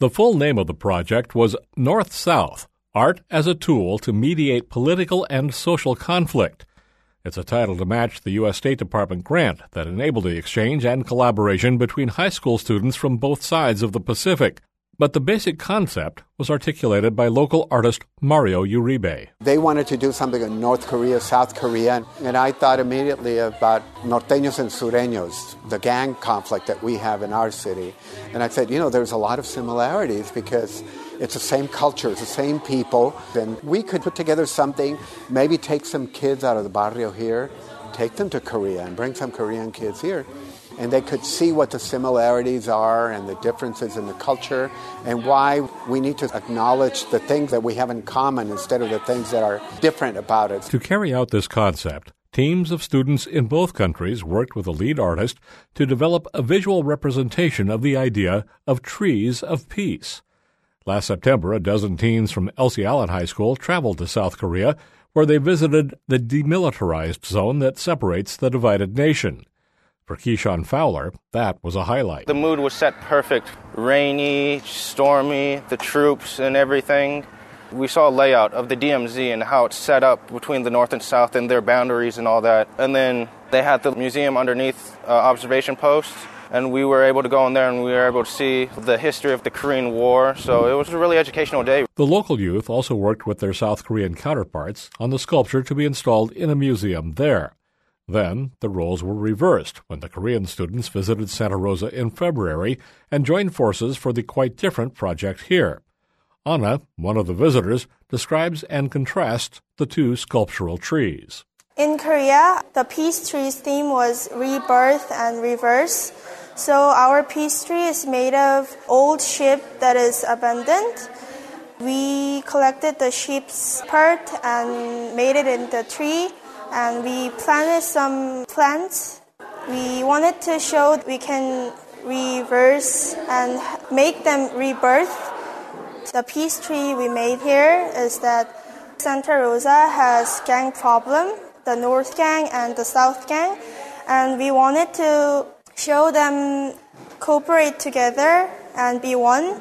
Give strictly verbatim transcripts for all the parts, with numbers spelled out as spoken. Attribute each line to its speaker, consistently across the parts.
Speaker 1: The full name of the project was North-South, Art as a Tool to Mediate Political and Social Conflict. It's a title to match the U S State Department grant that enabled the exchange and collaboration between high school students from both sides of the Pacific. But the basic concept was articulated by local artist Mario Uribe.
Speaker 2: They wanted to do something in North Korea, South Korea, and I thought immediately about norteños and sureños, the gang conflict that we have in our city. And I said, you know, there's a lot of similarities because it's the same culture, it's the same people, and we could put together something, maybe take some kids out of the barrio here, take them to Korea and bring some Korean kids here. And they could see what the similarities are and the differences in the culture and why we need to acknowledge the things that we have in common instead of the things that are different about it.
Speaker 1: To carry out this concept, teams of students in both countries worked with a lead artist to develop a visual representation of the idea of trees of peace. Last September, a dozen teens from Elsie Allen High School traveled to South Korea, where they visited the demilitarized zone that separates the divided nation. For Keyshawn Fowler, that was a highlight.
Speaker 3: The mood was set perfect. Rainy, stormy, the troops and everything. We saw a layout of the D M Z and how it's set up between the North and South and their boundaries and all that. And then they had the museum underneath uh, observation posts. And we were able to go in there and we were able to see the history of the Korean War. So it was a really educational day.
Speaker 1: The local youth also worked with their South Korean counterparts on the sculpture to be installed in a museum there. Then the roles were reversed when the Korean students visited Santa Rosa in February and joined forces for the quite different project here. Anna, one of the visitors, describes and contrasts the two sculptural trees.
Speaker 4: In Korea, the peace tree's theme was rebirth and reverse. So our peace tree is made of old ship that is abandoned. We collected the ship's part and made it into a tree. And we planted some plants. We wanted to show we can reverse and make them rebirth. The peace tree we made here is that Santa Rosa has gang problem, the North Gang and the South Gang. And we wanted to show them cooperate together and be one.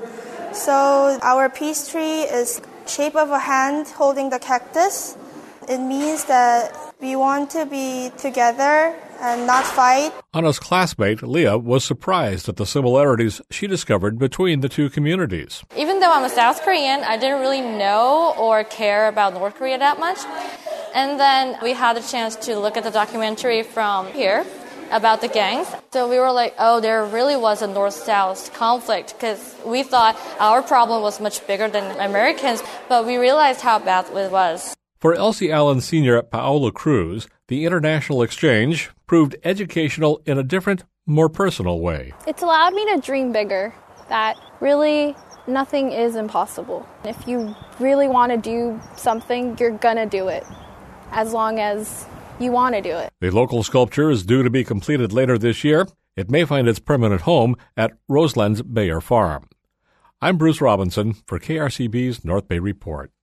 Speaker 4: So our peace tree is shape of a hand holding the cactus. It means that we want to be together and not fight.
Speaker 1: Anna's classmate, Leah, was surprised at the similarities she discovered between the two communities.
Speaker 5: Even though I'm a South Korean, I didn't really know or care about North Korea that much. And then we had the chance to look at the documentary from here about the gangs. So we were like, oh, there really was a North-South conflict because we thought our problem was much bigger than Americans, but we realized how bad it was.
Speaker 1: For Elsie Allen senior Paola Cruz, the international exchange proved educational in a different, more personal way.
Speaker 6: It's allowed me to dream bigger, that really nothing is impossible. If you really want to do something, you're going to do it, as long as you want to do it.
Speaker 1: The local sculpture is due to be completed later this year. It may find its permanent home at Roseland's Bayer Farm. I'm Bruce Robinson for K R C B's North Bay Report.